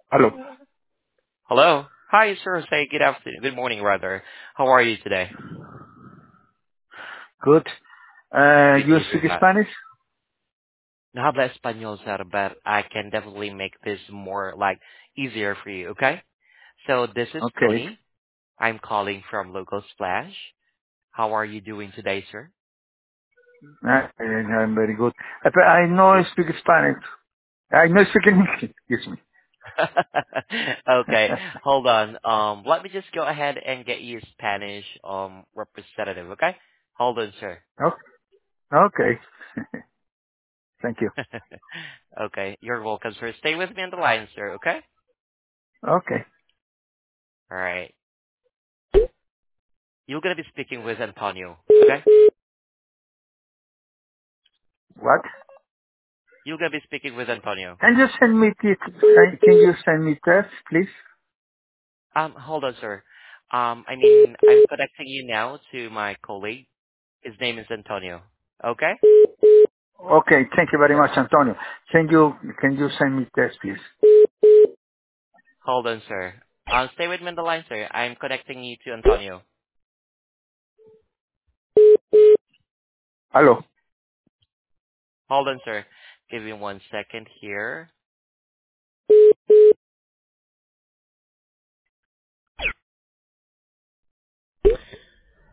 Hello. Hello. Hi, sir. Say good afternoon. Good morning, rather. How are you today? Good. Good to You hear speak that. Spanish? No habla español, sir, but I can definitely make this more like easier for you, okay? So this is Okay. Tony. I'm calling from Local Splash. How are you doing today, sir? I'm very good. I know I speak Spanish. I know speak English. Excuse me. Okay, hold on. Let me just go ahead and get you a Spanish representative, okay? Hold on, sir. Oh, okay. Thank you. Okay, you're welcome, sir. Stay with me on the line, sir, okay? Okay. All right. You're gonna be speaking with Antonio. Okay? What? You're gonna be speaking with Antonio. Can you send me can you send me text, please? Hold on, sir. I'm connecting you now to my colleague. His name is Antonio. Okay? Okay. Thank you very much, Antonio. Can you send me text, please? Hold on, sir. Stay with me on the line, sir. I'm connecting you to Antonio. Hello. Hold on, sir. Give me 1 second here.